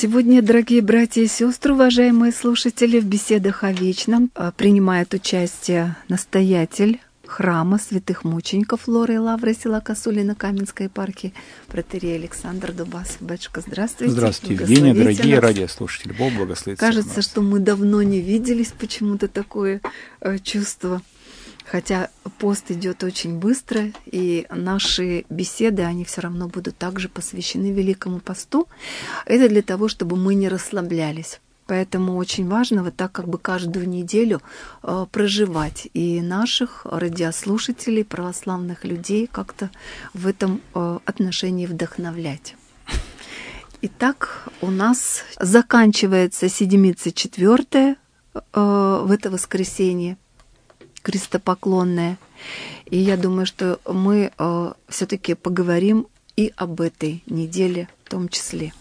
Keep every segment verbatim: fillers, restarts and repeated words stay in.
Сегодня, дорогие братья и сестры, уважаемые слушатели, в беседах о вечном принимает участие настоятель храма святых мучеников Лоры и Лавры села Косули на Каменской епархии, протоиерей Александр Дубасов. Батюшка, здравствуйте. Здравствуйте, Евгения, дорогие радиослушатели. Бог благословит всех Кажется, нас. что мы давно не виделись, почему-то такое э, чувство. Хотя пост идет очень быстро, и наши беседы, они все равно будут также посвящены Великому посту. Это для того, чтобы мы не расслаблялись. Поэтому очень важно вот так как бы каждую неделю э, проживать и наших радиослушателей, православных людей как-то в этом э, отношении вдохновлять. Итак, у нас заканчивается седмица четвертая э, в это воскресенье, крестопоклонная. И я думаю, что мы э, все-таки поговорим и об этой неделе в том числе.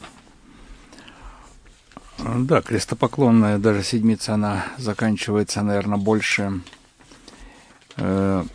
Да, крестопоклонная даже седмица, она заканчивается, наверное, больше э,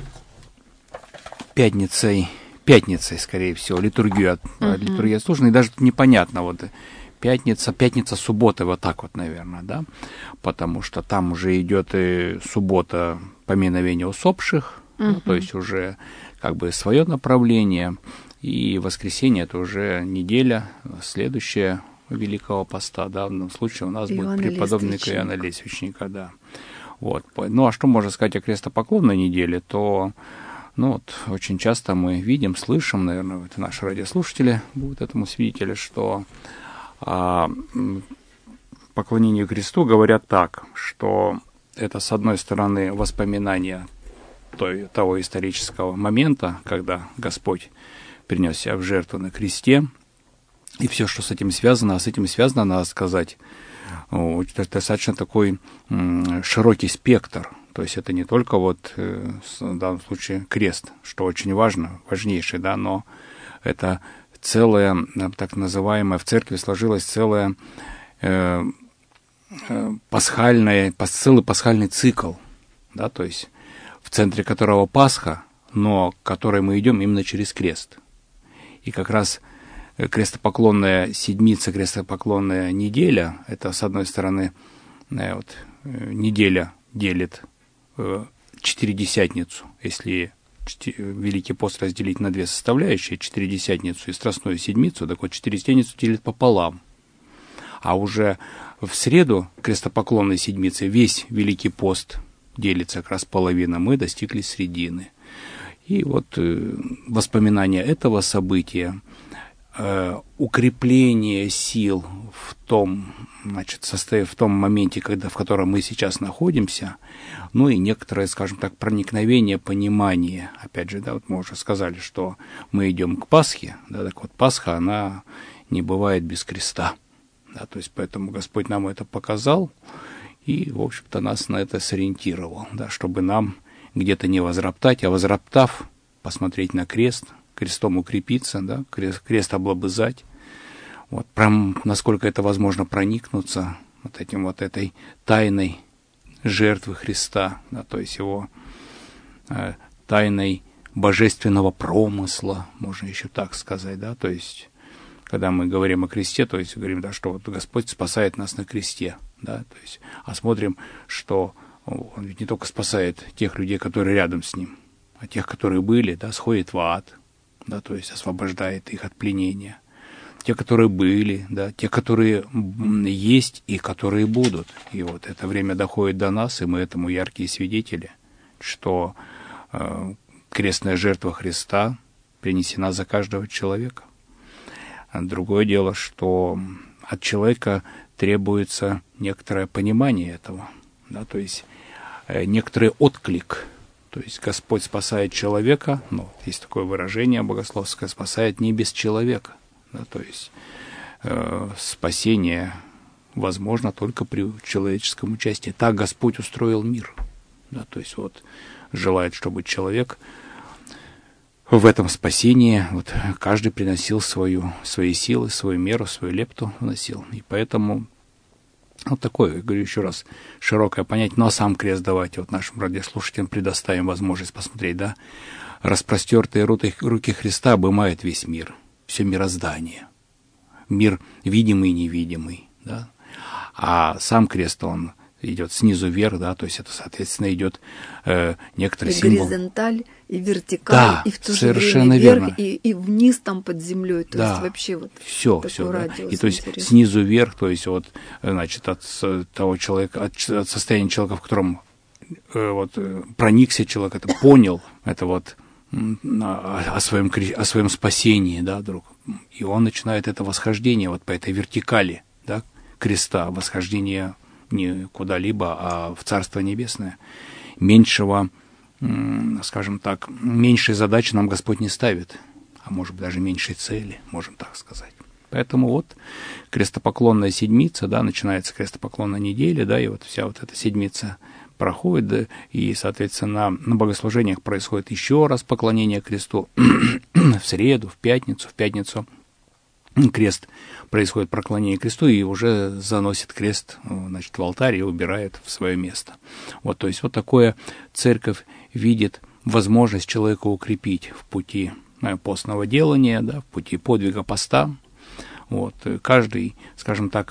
пятницей, пятницей, скорее всего, литургию от, uh-huh. литургия отслужена, и даже непонятно, вот пятница, пятница, суббота, вот так вот, наверное, да, потому что там уже идет и суббота поминовения усопших, uh-huh. ну, то есть уже как бы свое направление, и воскресенье это уже неделя, следующая Великого поста, да, в данном случае у нас Иоанна будет преподобный Иоанна Лествичника, да. Вот. Ну, а что можно сказать о крестопоклонной неделе, то, ну, вот, очень часто мы видим, слышим, наверное, вот наши радиослушатели будут этому свидетели, что а, поклонению Христу говорят так, что это, с одной стороны, воспоминание той, того исторического момента, когда Господь принес себя в жертву на кресте, и все, что с этим связано, а с этим связано, надо сказать, достаточно такой широкий спектр. То есть это не только вот в данном случае крест, что очень важно, важнейший, да, но это целая, так называемая, в церкви сложилась целая э, пасхальная, целый пасхальный цикл, да, то есть в центре которого Пасха, но к которой мы идем именно через крест. И как раз крестопоклонная седмица, крестопоклонная неделя, это, с одной стороны, вот, неделя делит Четыредесятницу, если Великий пост разделить на две составляющие, Четыредесятницу и Страстную седмицу, так вот Четыредесятницу делит пополам. А уже в среду крестопоклонной седмицы весь Великий пост делится как раз половина, мы достигли средины. И вот воспоминания этого события, укрепление сил в том, значит, состоит в том моменте, когда, в котором мы сейчас находимся, ну и некоторое, скажем так, проникновение, понимание. Опять же, да, вот мы уже сказали, что мы идем к Пасхе, да, так вот Пасха, она не бывает без креста, да, то есть поэтому Господь нам это показал и, в общем-то, нас на это сориентировал, да, чтобы нам где-то не возроптать, а возроптав, посмотреть на крест, крестом укрепиться, да, крест, крест облобызать, вот, прям, насколько это возможно, проникнуться вот этим вот этой тайной жертвы Христа, да, то есть его э, тайной божественного промысла, можно еще так сказать, да, то есть когда мы говорим о кресте, то есть говорим, да, что вот Господь спасает нас на кресте, да, то есть, а смотрим, что Он ведь не только спасает тех людей, которые рядом с Ним, а тех, которые были, да, сходит в ад, да, то есть освобождает их от пленения. Те, которые были, да, те, которые есть и которые будут. И вот это время доходит до нас, и мы этому яркие свидетели, что э, крестная жертва Христа принесена за каждого человека. А другое дело, что от человека требуется некоторое понимание этого, да, то есть э, некоторый отклик. То есть Господь спасает человека, ну, есть такое выражение богословское, спасает не без человека. Да, то есть э, спасение возможно только при человеческом участии. Так Господь устроил мир. Да, то есть вот желает, чтобы человек в этом спасении, вот, каждый приносил свою, свои силы, свою меру, свою лепту вносил. И поэтому вот такое, говорю еще раз, широкое понятие. Ну, а сам крест давайте вот нашим радиослушателям предоставим возможность посмотреть, да. Распростертые руки Христа обымают весь мир, все мироздание. мир видимый и невидимый, да. А сам крест, он идет снизу вверх, да, то есть это, соответственно, идет э, некоторый и символ. Горизонталь, и вертикаль, да, и в то же совершенно время вверх, верно. И, и вниз там под землей, то да, есть вообще вот все, такой все, радиус. да. И то есть интересный. снизу вверх, то есть вот, значит, от того человека, от, от состояния человека, в котором э, вот проникся человек, это понял, это вот о, о своем о своем спасении, да, друг, и он начинает это восхождение вот по этой вертикали, да, креста, восхождение не куда-либо, а в Царство Небесное. Меньшего, скажем так, меньшей задачи нам Господь не ставит, а может быть даже меньшей цели, можем так сказать. Поэтому вот крестопоклонная седмица, да, начинается крестопоклонная неделя, да, и вот вся вот эта седмица проходит, да, и, соответственно, на богослужениях происходит еще раз поклонение кресту в среду, в пятницу, в пятницу крест, происходит поклонение кресту, и уже заносит крест, значит, в алтарь и убирает в свое место. Вот, то есть вот такое церковь видит возможность человека укрепить в пути постного делания, да, в пути подвига поста. Вот, каждый, скажем так,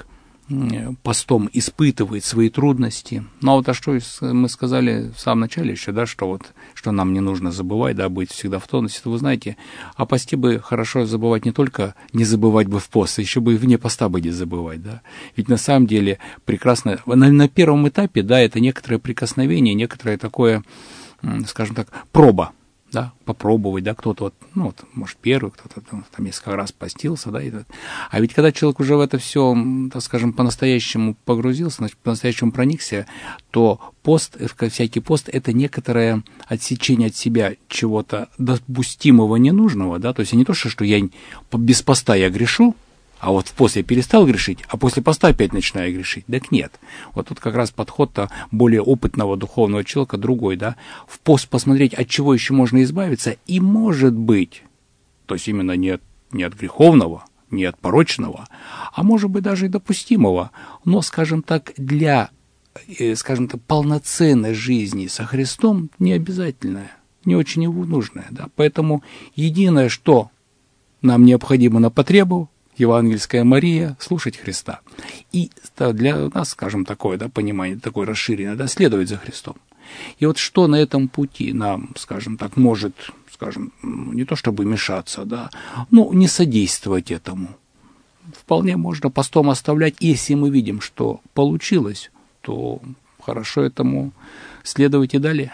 постом испытывает свои трудности. Ну, а вот а что мы сказали в самом начале еще, да, что вот, что нам не нужно забывать, да, быть всегда в тонусе. Вы знаете, о посте бы хорошо забывать не только, не забывать бы в пост, а еще бы и вне поста бы не забывать, да. Ведь на самом деле прекрасно, на, на первом этапе, да, это некоторое прикосновение, некоторое такое, скажем так, проба. Да, попробовать, да, кто-то вот, ну, вот, может, первый, кто-то там, там несколько раз постился, да, и, а ведь когда человек уже в это все, так скажем, по-настоящему погрузился, значит, по-настоящему проникся, то пост, всякий пост, это некоторое отсечение от себя чего-то допустимого, ненужного, да, то есть не то, что я без поста я грешу, а вот в пост я перестал грешить, а после поста опять начинаю грешить. Так нет. Вот тут как раз подход-то более опытного духовного человека другой, да. В пост посмотреть, от чего еще можно избавиться, и может быть, то есть именно не от, не от греховного, не от порочного, а может быть даже и допустимого, но, скажем так, для, скажем так, полноценной жизни со Христом не обязательное, не очень его нужное, да. Поэтому единое, что нам необходимо на потребу, Евангельская Мария, слушать Христа. И для нас, скажем, такое, да, понимание, такое расширенное, да, следовать за Христом. И вот что на этом пути нам, скажем так, может, скажем, не то чтобы мешаться, да, но не содействовать этому. Вполне можно постом оставлять, если мы видим, что получилось, то хорошо этому следовать и далее.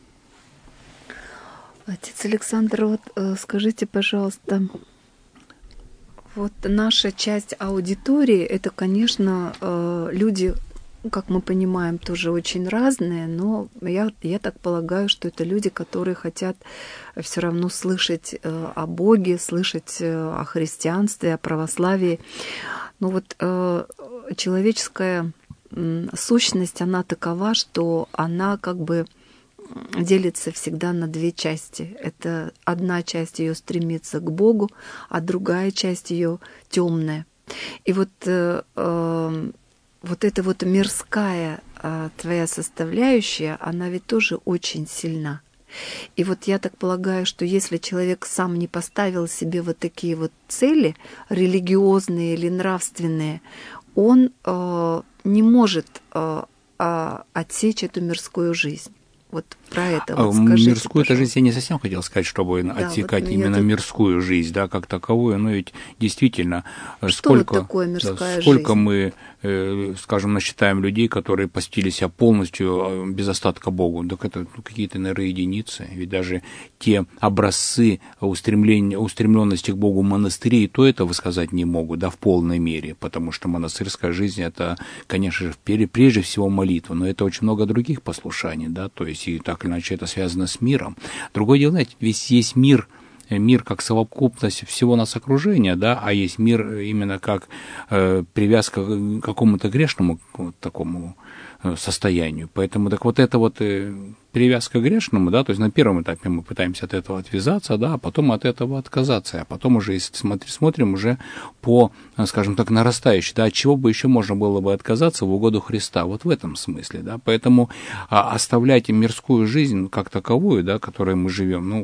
Отец Александр, вот скажите, пожалуйста, вот наша часть аудитории, это, конечно, люди, как мы понимаем, тоже очень разные, но я, я так полагаю, что это люди, которые хотят все равно слышать о Боге, слышать о христианстве, о православии. Но вот человеческая сущность, она такова, что она как бы делится всегда на две части. Это одна часть ее стремится к Богу, а другая часть ее темная. И вот, э, э, вот эта вот мирская э, твоя составляющая, она ведь тоже очень сильна. И вот я так полагаю, что если человек сам не поставил себе вот такие вот цели, религиозные или нравственные, он э, не может э, э, отсечь эту мирскую жизнь. Вот про это вот скажите, мирскую пожалуйста. жизнь я не совсем хотел сказать, чтобы да, отсекать вот именно тут... мирскую жизнь, да, как таковую, но ведь действительно, что сколько, вот такое мирская да, сколько жизнь? мы, э, скажем, насчитаем людей, которые посвятили себя полностью без остатка Богу, так это ну, какие-то, наверное, единицы, ведь даже те образцы устремления, устремленности к Богу монастырей, то это высказать не могут, да, в полной мере, потому что монастырская жизнь, это, конечно же, прежде всего молитва, но это очень много других послушаний, да, то есть и так или иначе это связано с миром. Другое дело, знаете, весь есть мир, мир как совокупность всего нас окружения, да, а есть мир именно как э, привязка к какому-то грешному вот такому э, состоянию. Поэтому так вот это вот э, привязка к грешному, да, то есть на первом этапе мы пытаемся от этого отвязаться, да, а потом от этого отказаться, а потом уже, если смотри, смотрим уже по, скажем так, нарастающей, да, от чего бы еще можно было бы отказаться в угоду Христа, вот в этом смысле, да, поэтому а, оставлять мирскую жизнь как таковую, да, которой мы живем, ну,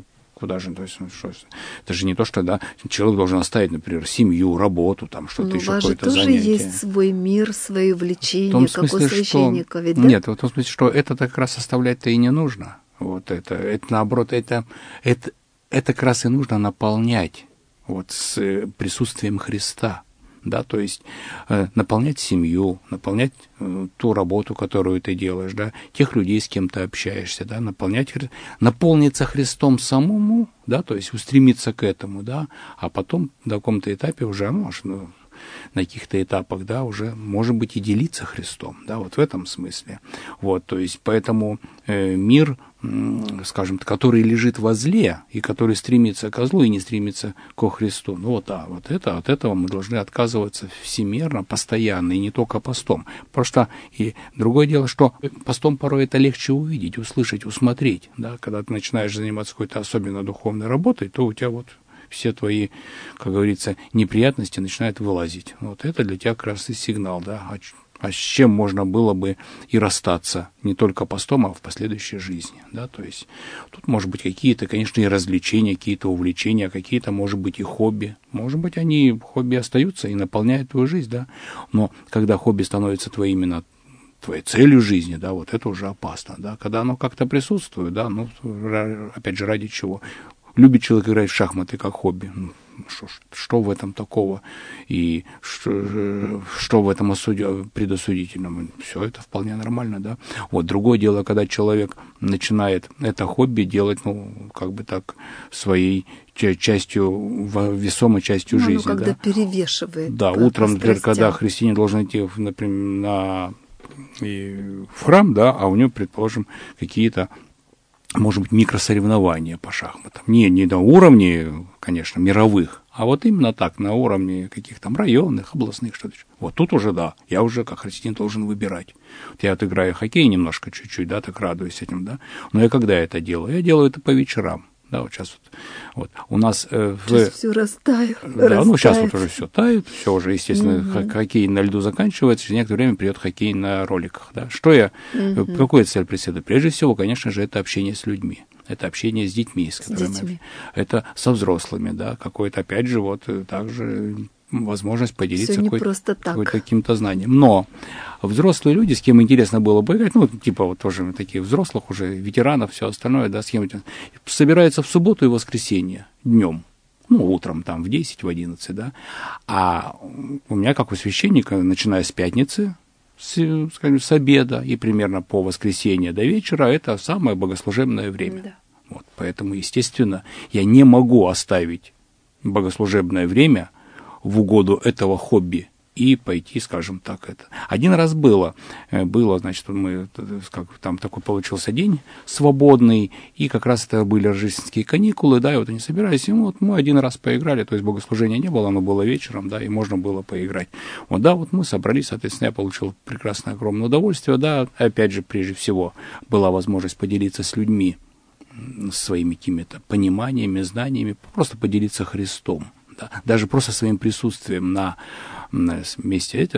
куда же, то есть, ну, что, это же не то, что, да, человек должен оставить, например, семью, работу, там, что-то ну, еще, какое-то занятие. У вас же тоже есть свой мир, свои увлечения, как у священника, что... ведь, да? Нет, в том смысле, что это как раз оставлять-то и не нужно. Вот это, это наоборот, это, это, это как раз и нужно наполнять вот с присутствием Христа. Да, то есть э, наполнять семью, наполнять э, ту работу, которую ты делаешь, да, тех людей, с кем ты общаешься, да, наполнять, наполниться Христом самому, да, то есть устремиться к этому, да, а потом на каком-то этапе уже, ну, ну, на каких-то этапах, да, уже, может быть, и делиться Христом, да, вот в этом смысле. Вот, то есть, поэтому э, мир, скажем, который лежит возле и который стремится ко злу и не стремится ко Христу. Ну вот, а вот это, от этого мы должны отказываться всемерно, постоянно, и не только постом. Потому что и другое дело, что постом порой это легче увидеть, услышать, усмотреть. Да? Когда ты начинаешь заниматься какой-то особенно духовной работой, то у тебя вот все твои, как говорится, неприятности начинают вылазить. Вот это для тебя как раз и сигнал, да, а с чем можно было бы и расстаться, не только постом, а в последующей жизни, да, то есть тут, может быть, какие-то, конечно, и развлечения, какие-то увлечения, какие-то, может быть, и хобби, может быть, они, хобби остаются и наполняют твою жизнь, да, но когда хобби становится твоим именно твоей целью жизни, да, вот это уже опасно, да, когда оно как-то присутствует, да, ну, опять же, ради чего? Любит человек играть в шахматы как хобби. Что, что в этом такого? И что, что в этом осуди, предосудительном? Все это вполне нормально, да. Вот другое дело, когда человек начинает это хобби делать, ну, как бы так, своей частью, весомой частью ну, жизни. Ну, когда да? перевешивает. Да, по, утром, по например, когда христианин должен идти, например, на, и в храм, да, а у него, предположим, какие-то, может быть, микросоревнования по шахматам. Не, не на уровне, конечно, мировых, а вот именно так, на уровне каких-то там районных, областных, что-то. Вот тут уже, да, я уже как христианин должен выбирать. Вот я вот играю в хоккей немножко, чуть-чуть, да, так радуюсь этим, да. Но я когда это делаю? Я делаю это по вечерам. Да, вот сейчас вот, вот. У нас э, в... Сейчас все растает. Да, растает. Ну, сейчас вот уже все тает, все уже, естественно, Mm-hmm. хоккей на льду заканчивается, через некоторое время придет хоккей на роликах, да. Что я, mm-hmm. какую цель преследую? Прежде всего, конечно же, это общение с людьми, это общение с детьми, с которыми, с детьми. Это со взрослыми, да, какое-то, опять же, вот, также возможность поделиться какой-то, какой-то каким-то знанием. Но взрослые люди, с кем интересно было бы играть, ну, типа вот тоже таких взрослых уже, ветеранов, все остальное, да, с кем собираются в субботу и воскресенье днем, ну, утром там в десять, в одиннадцать, да, а у меня, как у священника, начиная с пятницы, с, скажем, с обеда и примерно по воскресенье до вечера, это самое богослужебное время. Да. Вот, поэтому, естественно, я не могу оставить богослужебное время в угоду этого хобби и пойти, скажем так, это. Один раз было, было, значит, мы, как, там такой получился день свободный, и как раз это были рождественские каникулы, да, и вот они собирались, и вот мы один раз поиграли, то есть богослужения не было, оно было вечером, да, и можно было поиграть. Вот, да, вот мы собрались, соответственно, я получил прекрасное, огромное удовольствие, да, опять же, прежде всего, была возможность поделиться с людьми своими какими-то пониманиями, знаниями, просто поделиться Христом. Да, даже просто своим присутствием на, на месте это,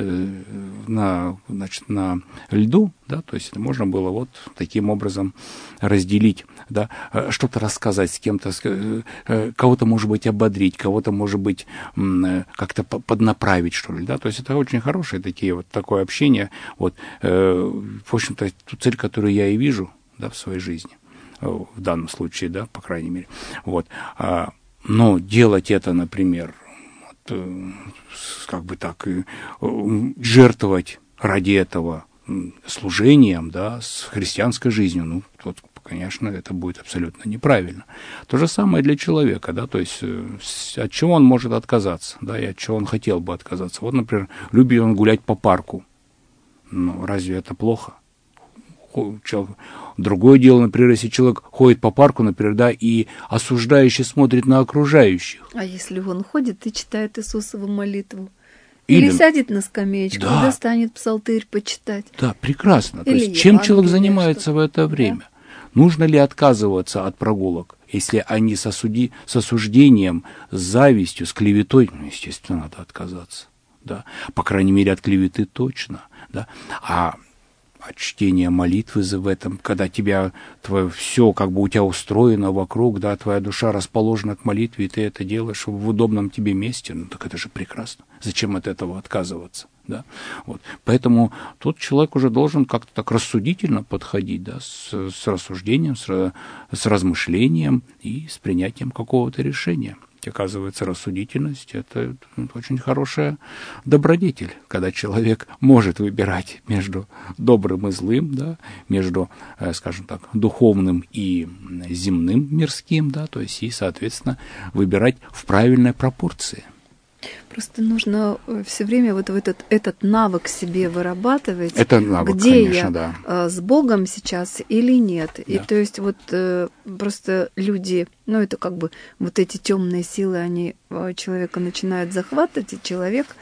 на, значит, на льду, да, то есть можно было вот таким образом разделить, да, что-то рассказать с кем-то, кого-то, может быть, ободрить, кого-то, может быть, как-то поднаправить, что ли, да, то есть это очень хорошие такие вот такое общение, вот, в общем-то, ту цель, которую я и вижу, да, в своей жизни, в данном случае, да, по крайней мере, вот. Но делать это, например, вот, как бы так, жертвовать ради этого служением, да, с христианской жизнью, ну, вот, конечно, это будет абсолютно неправильно. То же самое для человека, да, то есть от чего он может отказаться, да, и от чего он хотел бы отказаться. Вот, например, любит он гулять по парку. Ну, разве это плохо? Другое дело, например, если человек ходит по парку, например, да, и осуждающе смотрит на окружающих. А если он ходит и читает Иисусову молитву? Или, Или сядет на скамеечку, да, и достанет псалтырь почитать? Да, прекрасно. Или То есть, чем человек занимается в это время? Да. Нужно ли отказываться от прогулок, если они с, осуди... с осуждением, с завистью, с клеветой? Ну, естественно, надо отказаться. Да? По крайней мере, от клеветы точно. Да? А от чтения молитвы в этом, когда тебя, твое, все как бы у тебя устроено вокруг, да, твоя душа расположена к молитве, и ты это делаешь в удобном тебе месте, ну так это же прекрасно. Зачем от этого отказываться? Да? Вот. Поэтому тут человек уже должен как-то так рассудительно подходить, да, с, с рассуждением, с, с размышлением и с принятием какого-то решения. Оказывается, рассудительность – это очень хорошая добродетель, когда человек может выбирать между добрым и злым, да, между, скажем так, духовным и земным, мирским, да, то есть и, соответственно, выбирать в правильной пропорции. Просто нужно все время вот этот, этот навык себе вырабатывать, это навык, где конечно, я да. с Богом сейчас или нет. Да. И то есть вот просто люди, ну это как бы вот эти темные силы, они человека начинают захватывать, и человек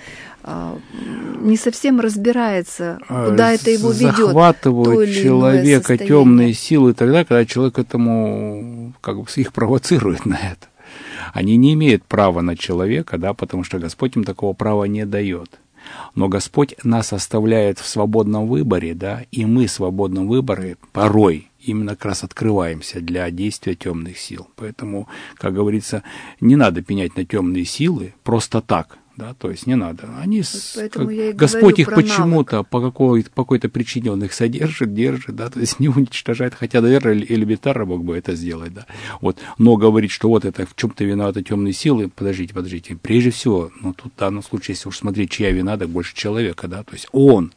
не совсем разбирается, куда это его ведет. Захватывают человека темные силы тогда, когда человек этому как бы их провоцирует на это. Они не имеют права на человека, да, потому что Господь им такого права не дает. Но Господь нас оставляет в свободном выборе, да, и мы в свободном выборе порой именно как раз открываемся для действия темных сил. Поэтому, как говорится, не надо пенять на темные силы просто так. Да, то есть не надо. Они вот как, Господь их почему-то по какой-то, по какой-то причине он их содержит, держит, да, то есть не уничтожает, хотя, наверное, элементарно мог бы это сделать, да. Вот, но говорить, что вот это в чем-то виноваты темные силы, подождите, подождите, прежде всего, ну тут в данном случае, если уж смотреть, чья вина, так больше человека, да, то есть он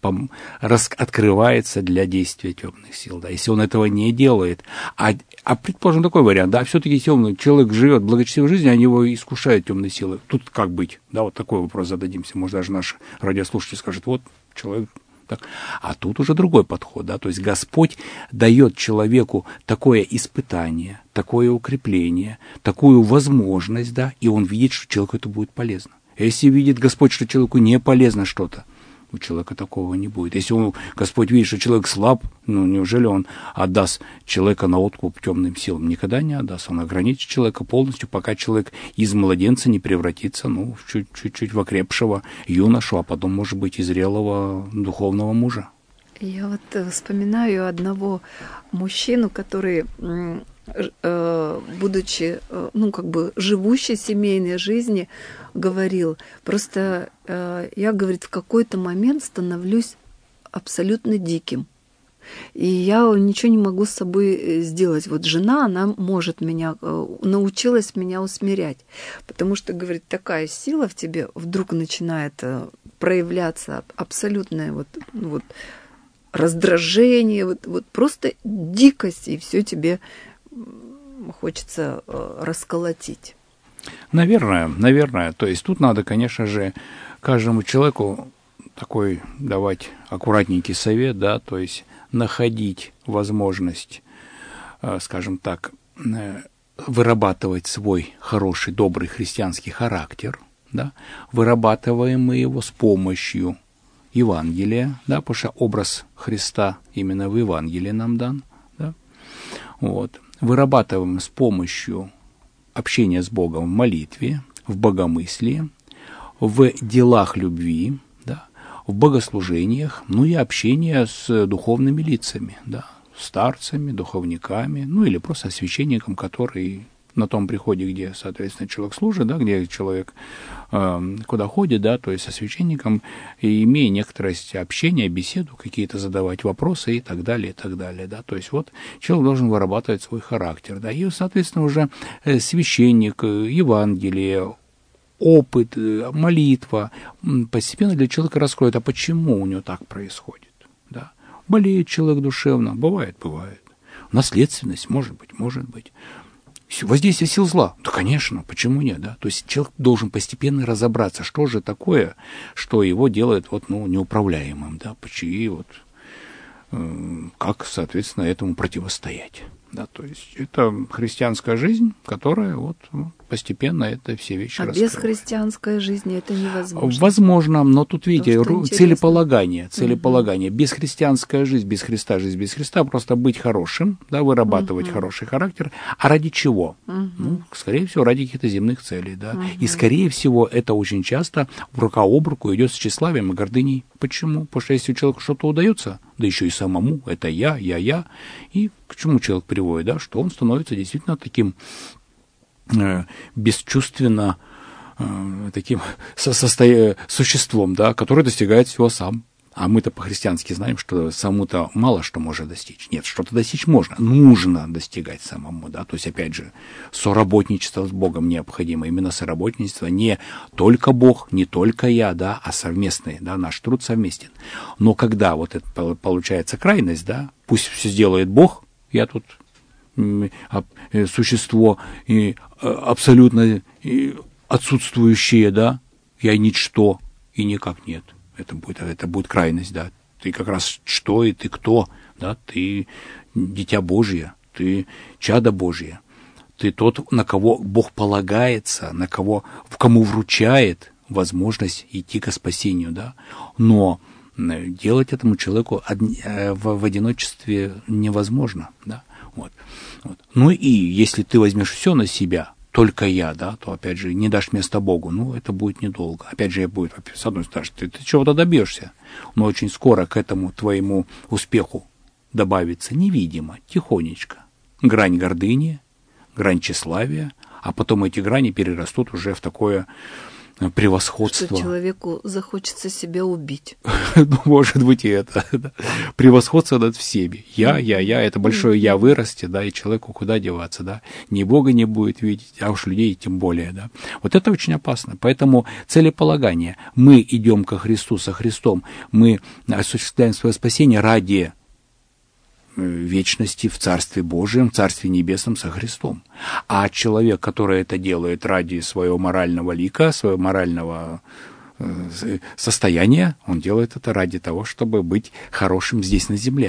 открывается для действия темных сил, да, если он этого не делает, а, а предположим такой вариант, да, все-таки темный человек живет благочестивой жизнью, они его искушают темные силы, тут как быть, да, вот такой вопрос зададимся, может даже наш радиослушатель скажет, вот человек так, а тут уже другой подход, да, то есть Господь дает человеку такое испытание, такое укрепление, такую возможность, да, и он видит, что человеку это будет полезно. Если видит Господь, что человеку не полезно что-то, у человека такого не будет. Если он, Господь видит, что человек слаб, ну, неужели он отдаст человека на откуп темным силам? Никогда не отдаст. Он ограничит человека полностью, пока человек из младенца не превратится, ну, в чуть-чуть в окрепшего юношу, а потом, может быть, и зрелого духовного мужа. Я вот вспоминаю одного мужчину, который, будучи, ну, как бы живущей семейной жизни, говорил, просто я, говорит, в какой-то момент становлюсь абсолютно диким. И я ничего не могу с собой сделать. Вот жена, она может меня, научилась меня усмирять. Потому что, говорит, такая сила в тебе вдруг начинает проявляться, абсолютное вот, вот раздражение, вот, вот просто дикость, и все тебе хочется расколотить. Наверное, наверное. То есть тут надо, конечно же, каждому человеку такой давать аккуратненький совет, да, то есть находить возможность, скажем так, вырабатывать свой хороший, добрый христианский характер, да, вырабатываем мы его с помощью Евангелия, да, потому что образ Христа именно в Евангелии нам дан, да, вот, вырабатываем с помощью общения с Богом в молитве, в богомыслии, в делах любви, да, в богослужениях, ну и общение с духовными лицами, да, старцами, духовниками, ну или просто священником, который на том приходе, где, соответственно, человек служит, да, где человек э, куда ходит, да, то есть со священником, и имея некоторое общение, беседу, какие-то задавать вопросы и так далее, и так далее, да, то есть вот человек должен вырабатывать свой характер, да, и, соответственно, уже священник, Евангелие, опыт, молитва постепенно для человека раскроет, а почему у него так происходит, да, болеет человек душевно, бывает, бывает, наследственность, может быть, может быть, воздействие сил зла, да, конечно, почему нет, да, то есть человек должен постепенно разобраться, что же такое, что его делает вот, ну, неуправляемым, да, и вот э, как, соответственно, этому противостоять, да, то есть это христианская жизнь, которая вот, вот постепенно это все вещи а раскрывают. Без христианской жизни это невозможно? Возможно, но тут, видите, целеполагание, целеполагание. Угу. Без христианской жизнь, без Христа, жизнь без Христа, просто быть хорошим, да, вырабатывать угу. хороший характер. А ради чего? Угу. Ну, скорее всего, ради каких-то земных целей, да. Угу. И, скорее всего, это очень часто рука об руку идет с тщеславием и гордыней. Почему? Потому что если человеку что-то удается, да еще и самому, это я, я, я, и к чему человек приводит, да, что он становится действительно таким э, бесчувственно э, таким со- состо... существом, да, который достигает всего сам. А мы-то по-христиански знаем, что самому-то мало что может достичь. Нет, что-то достичь можно, нужно достигать самому, да, то есть, опять же, соработничество с Богом необходимо, именно соработничество, не только Бог, не только я, да, а совместный, да, наш труд совместен. Но когда вот это получается крайность, да, пусть все сделает Бог, я тут существо абсолютно отсутствующее, да, я ничто и никак нет. Это будет, это будет крайность, да. Ты как раз что и ты кто, да. Ты дитя Божье, ты чадо Божье. Ты тот, на кого Бог полагается, на кого, кому вручает возможность идти ко спасению, да. Но делать этому человеку в одиночестве невозможно, да. Вот. Вот. Ну и если ты возьмешь все на себя, только я, да, то, опять же, не дашь места Богу, ну, это будет недолго. Опять же, будет, с одной стороны, ты, ты чего-то добьешься, но очень скоро к этому твоему успеху добавится невидимо, тихонечко, грань гордыни, грань тщеславия, а потом эти грани перерастут уже в такое превосходство. Что человеку захочется себя убить. Ну, может быть, и это. Да. Превосходство над всеми. Я, я, я, это большое я вырастет, да, и человеку куда деваться, да. Ни Бога не будет видеть, а уж людей тем более, да. Вот это очень опасно. Поэтому целеполагание. Мы идем ко Христу, со Христом, мы осуществляем свое спасение ради вечности в Царстве Божьем, в Царстве Небесном со Христом. А человек, который это делает ради своего морального лика, своего морального состояния, он делает это ради того, чтобы быть хорошим здесь на земле.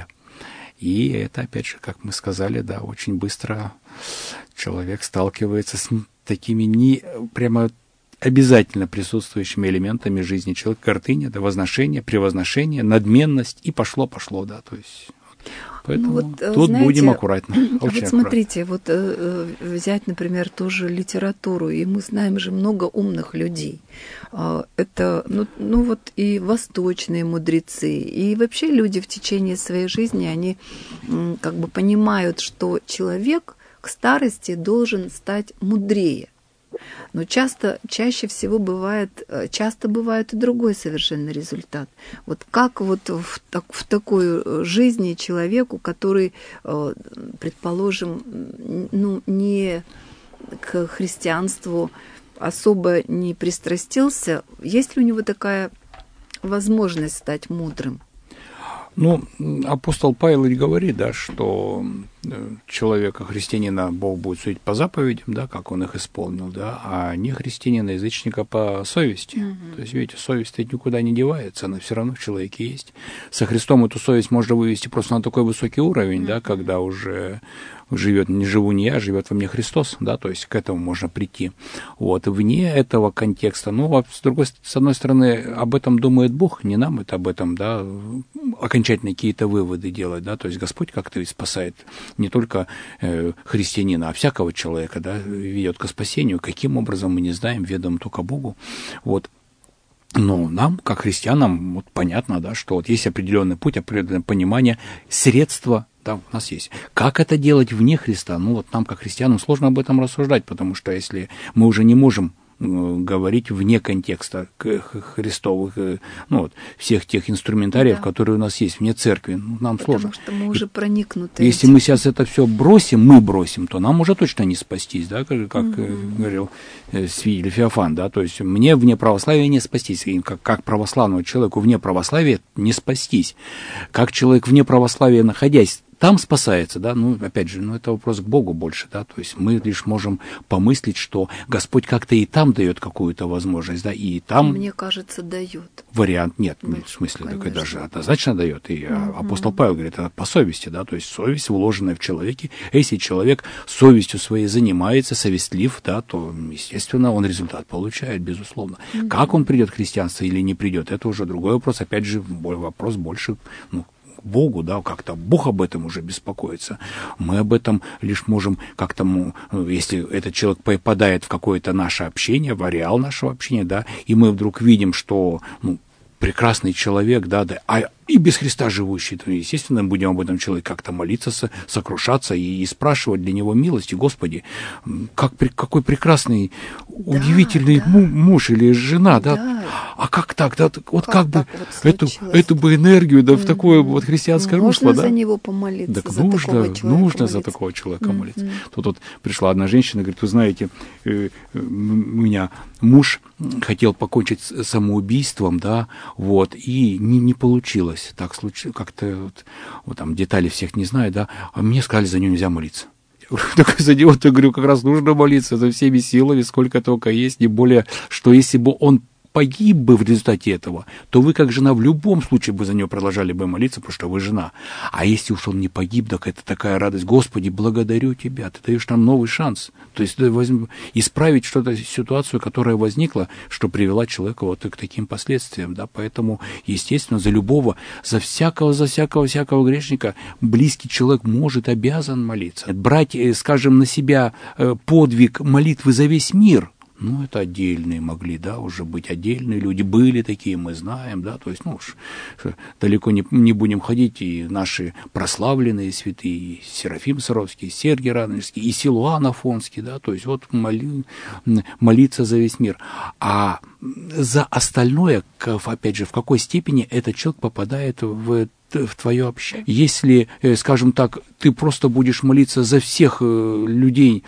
И это, опять же, как мы сказали, да, очень быстро человек сталкивается с такими не прямо обязательно присутствующими элементами жизни человека: гордыня, да, возношение, превозношение, надменность, и пошло-пошло, да, то есть... Поэтому ну, вот, тут знаете, будем аккуратно. Очень вот смотрите, аккуратно. Вот э, взять, например, тоже литературу, и мы знаем же много умных людей. Э, это, ну, ну вот и восточные мудрецы, и вообще люди в течение своей жизни, они э, как бы понимают, что человек к старости должен стать мудрее. Но часто, чаще всего бывает, часто бывает и другой совершенно результат. Вот как вот в, так, в такой жизни человеку, который, предположим, ну, не к христианству особо не пристрастился, есть ли у него такая возможность стать мудрым? Ну, апостол Павел ведь говорит, да, что человека, христианина, Бог будет судить по заповедям, да, как он их исполнил, да, а не христианина, язычника по совести. Mm-hmm. То есть, видите, совесть никуда не девается, она все равно в человеке есть. Со Христом эту совесть можно вывести просто на такой высокий уровень, mm-hmm. да, когда уже живет, не живу не я, живет во мне Христос, да, то есть к этому можно прийти. Вот, вне этого контекста, ну, а с другой, с одной стороны, об этом думает Бог, не нам это об этом, да, окончательно какие-то выводы делать, да, то есть Господь как-то спасает не только э, христианина, а всякого человека, да, ведет к спасению. Каким образом, мы не знаем, ведом только Богу. Вот. Но нам, как христианам, вот понятно, да, что вот есть определенный путь, определенное понимание, средства, да, у нас есть. Как это делать вне Христа? Ну, вот нам, как христианам, сложно об этом рассуждать, потому что если мы уже не можем говорить вне контекста христовых, ну, вот, всех тех инструментариев, да, которые у нас есть, вне церкви, ну, нам потому сложно. Потому что мы уже проникнуты. Если этим. Мы сейчас это все бросим, мы бросим, то нам уже точно не спастись, да, как, как mm-hmm. говорил свидетель Феофан, да, то есть мне вне православия не спастись, как, как православному человеку вне православия не спастись, как человек вне православия, находясь там спасается, да, ну, опять же, ну, это вопрос к Богу больше, да, то есть мы лишь можем помыслить, что Господь как-то и там дает какую-то возможность, да, и там... Мне кажется, дает. Вариант нет, Да, в смысле, конечно. такой даже однозначно дает, и угу. апостол Павел говорит, это по совести, да, то есть совесть, вложенная в человеке, если человек совестью своей занимается, совестлив, да, то, естественно, он результат получает, безусловно. Угу. Как он придет к христианству или не придет, это уже другой вопрос, опять же, вопрос больше, ну, Богу, да, как-то Бог об этом уже беспокоится. Мы об этом лишь можем как-то, если этот человек попадает в какое-то наше общение, в ареал нашего общения, да, и мы вдруг видим, что, ну, прекрасный человек, да, да, а и без Христа живущий, то, естественно, будем об этом человеке как-то молиться, сокрушаться и, и спрашивать для него милости. Господи, как, какой прекрасный, да, удивительный да. муж или жена, да, да. А как так, да, вот как, как бы вот эту, эту бы энергию, да, mm-hmm. в такое вот христианское ну, русло, можно да. за него помолиться, так за нужно, такого человека нужно молиться. за такого человека mm-hmm. молиться. Тут вот пришла одна женщина, говорит, вы знаете, э, у меня муж хотел покончить с самоубийством, да, вот, и не, не получилось. Так случилось, как-то вот, вот там детали всех не знаю, да, а мне сказали, за него нельзя молиться. Так за него, я говорю, как раз нужно молиться за всеми силами, сколько только есть, не более, что если бы он погиб бы в результате этого, то вы, как жена, в любом случае бы за него продолжали бы молиться, потому что вы жена. А если уж он не погиб, так это такая радость. Господи, благодарю Тебя, Ты даешь нам новый шанс. То есть исправить что-то, ситуацию, которая возникла, что привела человека вот к таким последствиям. Да? Поэтому, естественно, за любого, за всякого, за всякого, всякого грешника близкий человек может, обязан молиться. Брать, скажем, на себя подвиг молитвы за весь мир, ну, это отдельные могли, да, уже быть отдельные люди, были такие, мы знаем, да, то есть, ну, уж далеко не, не будем ходить, и наши прославленные святые, и Серафим Саровский, и Сергий Радонежский, и Силуан Афонский, да, то есть, вот моли, молиться за весь мир. А за остальное, опять же, в какой степени этот человек попадает в в твое общение. Если, скажем так, ты просто будешь молиться за всех людей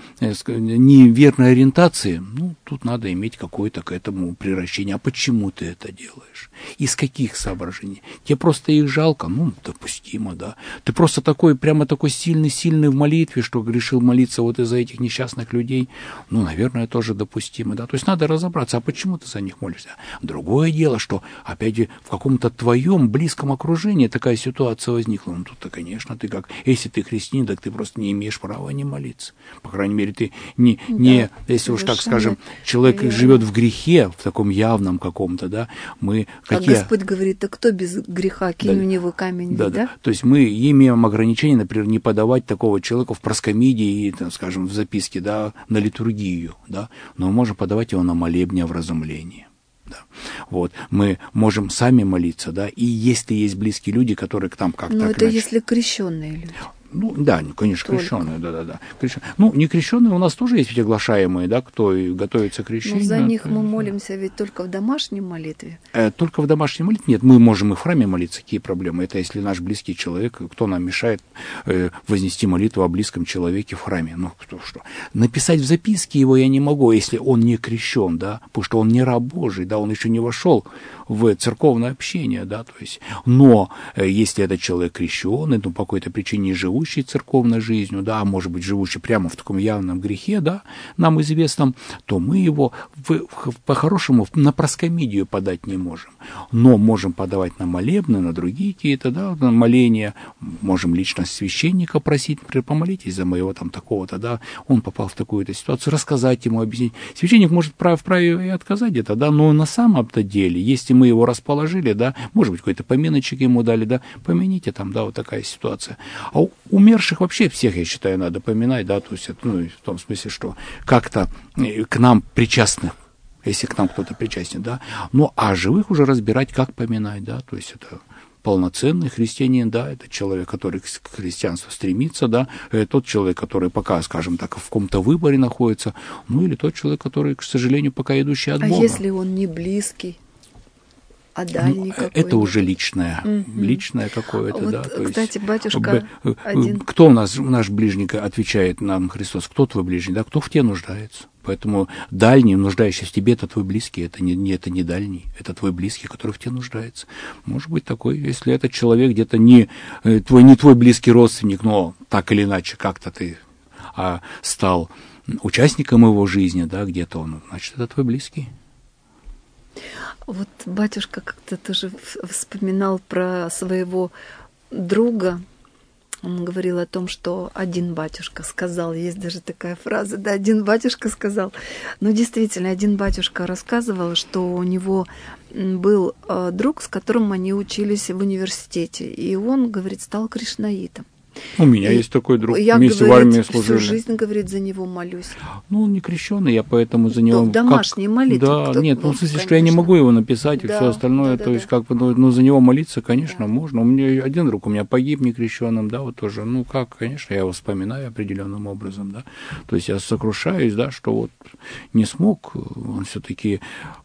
неверной ориентации, ну, тут надо иметь какое-то к этому приращение. А почему ты это делаешь? Из каких соображений? Тебе просто их жалко? Ну, допустимо, да. Ты просто такой, прямо такой сильный-сильный в молитве, что решил молиться вот из-за этих несчастных людей? Ну, наверное, тоже допустимо, да. То есть надо разобраться, а почему ты за них молишься? Другое дело, что, опять же, в каком-то твоем близком окружении такая ситуация возникла. Ну, тут-то, конечно, ты как, если ты христианин, так ты просто не имеешь права не молиться. По крайней мере, ты не, не да, если уж так скажем, человек верно. Живет в грехе, в таком явном каком-то, да, мы... Как какие... Господь говорит, а кто без греха, кинь да, в него камень, да, да? да? То есть мы имеем ограничение, например, не подавать такого человека в проскомидии, там, скажем, в записке, да, на литургию, да, но мы можем подавать его на молебне вразумления. Да. Вот. Мы можем сами молиться, да, и если есть близкие люди, которые к нам как-то... Ну, это иначе... если крещенные люди. Ну, да, конечно, только. Крещеные, да-да-да. Крещеные. Ну, не крещеные у нас тоже есть ведь оглашаемые, да, кто и готовится к крещению. Но за них мы молимся ведь только в домашней молитве. Э, только в домашней молитве? Нет, мы можем и в храме молиться. Какие проблемы? Это если наш близкий человек, кто нам мешает э, вознести молитву о близком человеке в храме? Ну, кто что? Написать в записке его я не могу, если он не крещен, да, потому что он не раб Божий, да, он еще не вошел в церковное общение, да, то есть, но э, если этот человек крещенный, ну, по какой-то причине не живущий церковной жизнью, да, может быть, живущий прямо в таком явном грехе, да, нам известном, то мы его в, в, по-хорошему на проскомидию подать не можем. Но можем подавать на молебны, на другие какие-то, да, на моления, можем лично священника просить, например, помолитесь за моего там такого-то, да, он попал в такую-то ситуацию, рассказать ему, объяснить. Священник может вправе, вправе и отказать где-то, да, но на самом-то деле, если мы его расположили, да, может быть, какой-то поминочек ему дали, да, помяните там, да, вот такая ситуация. А умерших вообще всех, я считаю, надо поминать, да, то есть, ну, в том смысле, что как-то к нам причастны, если к нам кто-то причастен, да, ну, а живых уже разбирать, как поминать, да, то есть это полноценный христианин, да, это человек, который к христианству стремится, да, тот человек, который пока, скажем так, в каком-то выборе находится, ну, или тот человек, который, к сожалению, пока идущий от а Бога. А если он не близкий? А дальний ну, какой-нибудь? Это уже личное, mm-hmm. личное какое-то, вот, да. То кстати, есть, батюшка б, один... Кто у нас, наш ближний, отвечает нам Христос? Кто твой ближний? Да, кто в тебе нуждается? Поэтому дальний, нуждающийся в тебе, это твой близкий, это не, не, это не дальний, это твой близкий, который в тебе нуждается. Может быть такой, если этот человек где-то не твой, не твой близкий родственник, но так или иначе как-то ты а, стал участником его жизни, да, где-то он, значит, это твой близкий. Вот батюшка как-то тоже вспоминал про своего друга. Он говорил о том, что один батюшка сказал, есть даже такая фраза, да, один батюшка сказал. Но действительно, один батюшка рассказывал, что у него был друг, с которым они учились в университете, и он, говорит, стал кришнаитом. У меня и есть такой друг, я, вместе говорит, в армии служили. Всю жизнь, говорит, за него молюсь. Ну, он не крещеный, я поэтому за него... В домашней как... молитве. Да, кто... нет, ну, в смысле, конечно. что я не могу его написать и да, все остальное, да, то да, есть, да. как бы, ну, ну, за него молиться, конечно, да. можно. У меня один друг, у меня погиб некрещенным, да, вот тоже, ну, как, конечно, я его вспоминаю определенным образом, да, то есть я сокрушаюсь, да, что вот не смог он все-таки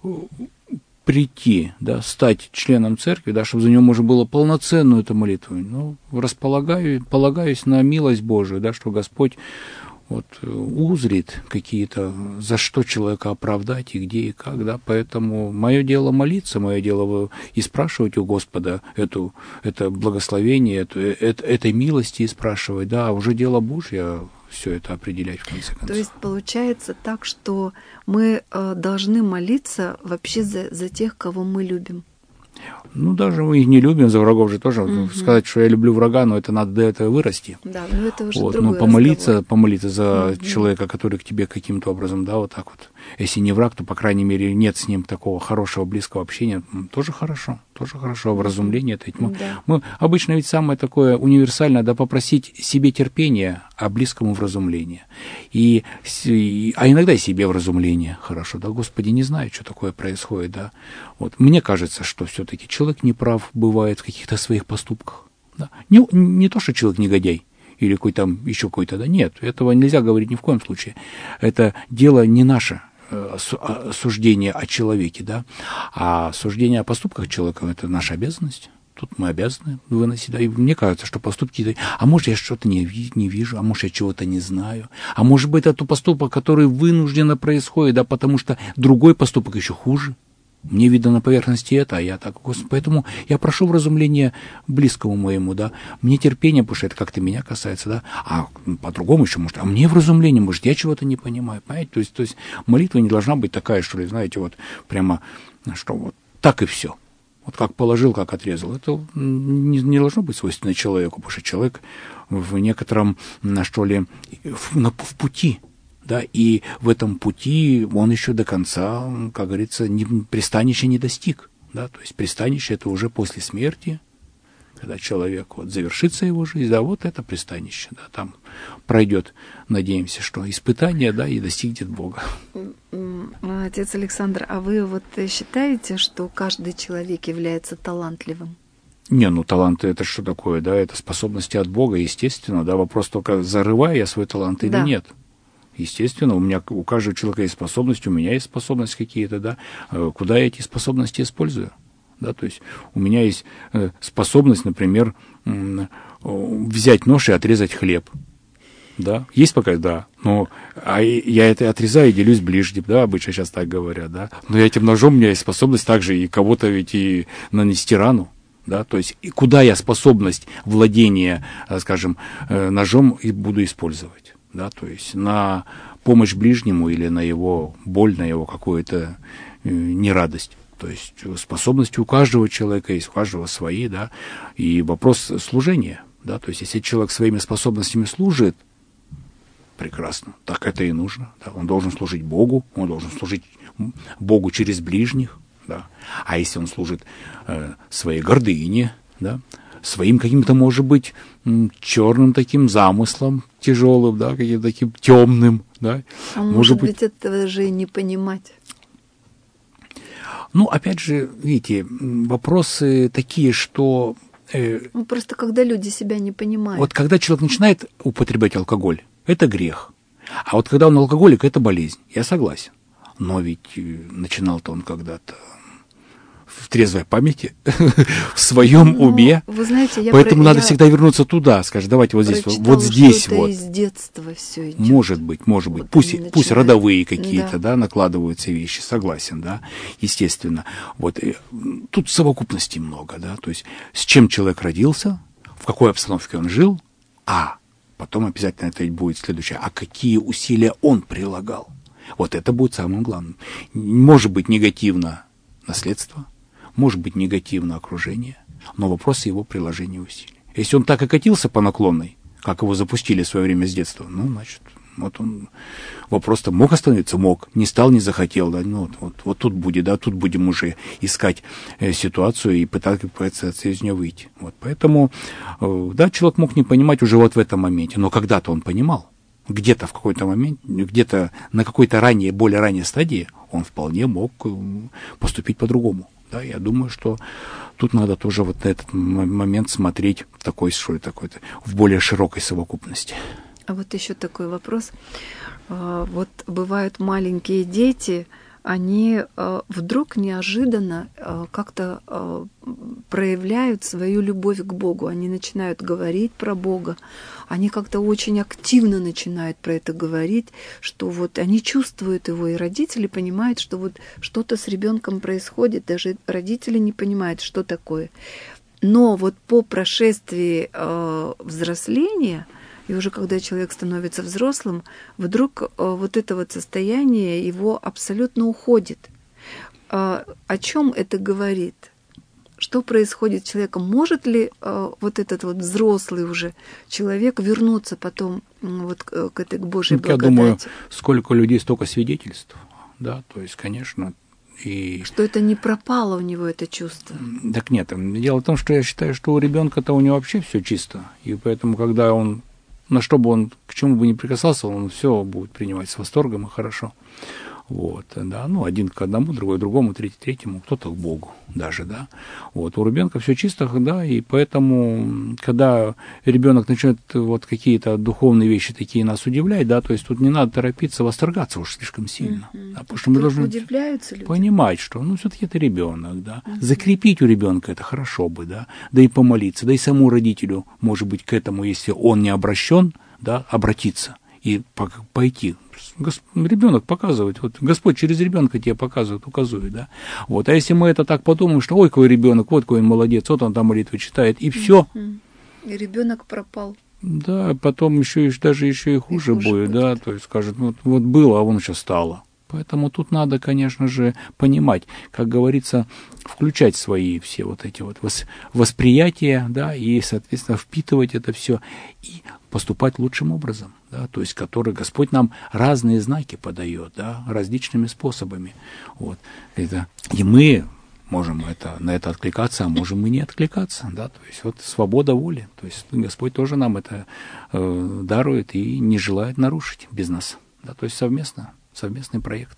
прийти, да, стать членом церкви, да, чтобы за него можно было полноценную эту молитву. Ну, располагаю, полагаюсь на милость Божию, да, что Господь вот узрит какие-то, за что человека оправдать и где и как, да, поэтому мое дело молиться, мое дело и спрашивать у Господа эту, это благословение, эту, это, этой милости и спрашивать, да, а уже дело Божье все это определять в конце концов. То есть получается так, что мы э, должны молиться вообще за, за тех, кого мы любим. Ну, даже мы их не любим, за врагов же тоже. Угу. Сказать, что я люблю врага, но это надо до этого вырасти. Да, но это уже вот, другой но помолиться, разговор. помолиться за угу. человека, который к тебе каким-то образом, да, вот так вот. Если не враг, то, по крайней мере, нет с ним такого хорошего, близкого общения. Тоже хорошо, тоже хорошо, вразумление. Это мы, да. мы обычно ведь самое такое универсальное, да, попросить себе терпения, а близкому вразумления. И, и, а иногда и себе вразумление хорошо, да, Господи, не знаю, что такое происходит, да. Вот. Мне кажется, что все-таки человек неправ бывает в каких-то своих поступках. Да. Не, не то, что человек негодяй, или какой там еще какой-то, да, нет, этого нельзя говорить ни в коем случае. Это дело не наше, суждение о человеке, да, а суждение о поступках человека – это наша обязанность. Тут мы обязаны выносить, да, и мне кажется, что поступки, а может, я что-то не, не вижу, а может, я чего-то не знаю, а может быть, это поступок, который вынужденно происходит, да, потому что другой поступок еще хуже. Мне видно на поверхности это, а я так, Господи, поэтому я прошу вразумления близкому моему, да, мне терпение, потому что это как-то меня касается, да, а по-другому еще, может, а мне вразумление, может, я чего-то не понимаю, понимаете, то есть, то есть молитва не должна быть такая, что ли, знаете, вот прямо, что вот так и все, вот как положил, как отрезал, это не, не должно быть свойственно человеку, потому что человек в некотором, что ли, в, на, в пути. Да, и в этом пути он еще до конца, как говорится, не, пристанища не достиг. Да, то есть пристанище – это уже после смерти, когда человек вот, завершится его жизнь, да, вот это пристанище, да, там пройдет, надеемся, что испытание, да, и достигнет Бога. Отец Александр, а вы вот считаете, что каждый человек является талантливым? Не, ну таланты это что такое, да, это способности от Бога, естественно, да, вопрос только, зарываю я свой талант или да. нет. Естественно, у меня, у каждого человека есть способность, у меня есть способности какие-то, да, куда я эти способности использую, да, то есть у меня есть способность, например, взять нож и отрезать хлеб, да, есть пока, да, но а я это отрезаю и делюсь ближним, да, обычно сейчас так говорят, да, но этим ножом у меня есть способность также и кого-то ведь и нанести рану. Да, то есть и куда я способность владения, скажем, ножом и буду использовать. Да, то есть на помощь ближнему или на его боль, на его какую-то э, нерадость. То есть способности у каждого человека есть, у каждого свои, да, и вопрос служения, да, то есть если человек своими способностями служит, прекрасно, так это и нужно, да, он должен служить Богу, он должен служить Богу через ближних, да, а если он служит э, своей гордыне, да, своим каким-то, может быть, черным таким замыслом, тяжелым, да, каким-то таким темным, да. А может, может быть, этого же и не понимать. Ну, опять же, видите, вопросы такие, что... Э, ну, просто когда люди себя не понимают. Вот когда человек начинает употреблять алкоголь, это грех. А вот когда он алкоголик, это болезнь. Я согласен. Но ведь начинал-то он когда-то в трезвой памяти, в своем ну, уме. Вы знаете, я Поэтому про... надо я всегда вернуться туда, скажешь, давайте вот здесь, вот здесь вот. Из детства все идет. Может быть, может быть. Вот Пусть, пусть родовые какие-то, да. да, накладываются вещи, согласен, да, естественно. Вот тут совокупности много, да, то есть с чем человек родился, в какой обстановке он жил, а потом обязательно это будет следующее, а какие усилия он прилагал. Вот это будет самым главным. Может быть негативно наследство, может быть негативно окружение, но вопрос его приложения усилий. Если он так и катился по наклонной, как его запустили в свое время с детства, ну, значит, вот он, вопрос-то мог остановиться? Мог. Не стал, не захотел, да, ну, вот, вот, вот тут будет, да, тут будем уже искать э, ситуацию и пытаться, пытаться из нее выйти. Вот, поэтому, э, да, человек мог не понимать уже вот в этом моменте, но когда-то он понимал. Где-то в какой-то момент, где-то на какой-то ранее, более ранней стадии он вполне мог поступить по-другому. Да, я думаю, что тут надо тоже вот на этот момент смотреть такой, что такой, в более широкой совокупности. А вот еще такой вопрос. Вот бывают маленькие дети, они вдруг неожиданно как-то проявляют свою любовь к Богу. Они начинают говорить про Бога. Они как-то очень активно начинают про это говорить, что вот они чувствуют его, и родители понимают, что вот что-то с ребенком происходит. Даже родители не понимают, что такое. Но вот по прошествии взросления, и уже когда человек становится взрослым, вдруг вот это вот состояние его абсолютно уходит. О чем это говорит? Что происходит с человеком? Может ли вот этот вот взрослый уже человек вернуться потом вот к этой к Божьей благодати? Я думаю, сколько людей, столько свидетельств. Да, то есть, конечно, и... Что это не пропало у него, это чувство? Так нет, дело в том, что я считаю, что у ребенка-то у него вообще все чисто. И поэтому, когда он на что бы он, к чему бы ни прикасался, он все будет принимать с восторгом и хорошо. Вот, да, ну, один к одному, другой к другому, третий к третьему, кто-то к Богу даже, да. Вот, у ребенка все чисто, да, и поэтому, когда ребенок начнет вот какие-то духовные вещи такие нас удивлять, да, то есть тут не надо торопиться восторгаться уж слишком сильно. Mm-hmm. Да, потому что мы должны понимать, что, ну, все-таки это ребенок, да. Mm-hmm. Закрепить у ребенка это хорошо бы, да, да и помолиться, да и самому родителю, может быть, к этому, если он не обращен, да, обратиться и пойти. Госп... Ребенок показывает, вот Господь через ребенка тебе показывает, указывает, да. Вот, а если мы это так подумаем, что ой, какой ребенок, вот какой он молодец, вот он там молитвы читает, и все. И ребенок пропал. Да, потом еще и даже еще и хуже, и хуже будет, будет, да, то есть скажет, вот, вот было, а вон сейчас стало. Поэтому тут надо, конечно же, понимать, как говорится, включать свои все вот эти вот восприятия, да, и, соответственно, впитывать это все и поступать лучшим образом, да, то есть, который Господь нам разные знаки подает, да, различными способами, вот, это, и мы можем это, на это откликаться, а можем и не откликаться, да, то есть, вот, свобода воли, то есть, Господь тоже нам это э, дарует и не желает нарушить без нас, да, то есть, совместно. Совместные проекты.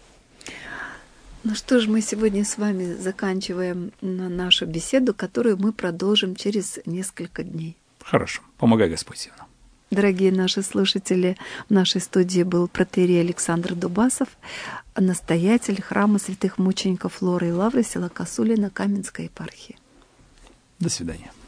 Ну что ж, мы сегодня с вами заканчиваем нашу беседу, которую мы продолжим через несколько дней. Хорошо. Помогай, Господь, Севна. Дорогие наши слушатели, в нашей студии был протоиерей Александр Дубасов, настоятель храма святых мучеников Флоры и Лавры, села Косулина, Каменской епархии. До свидания.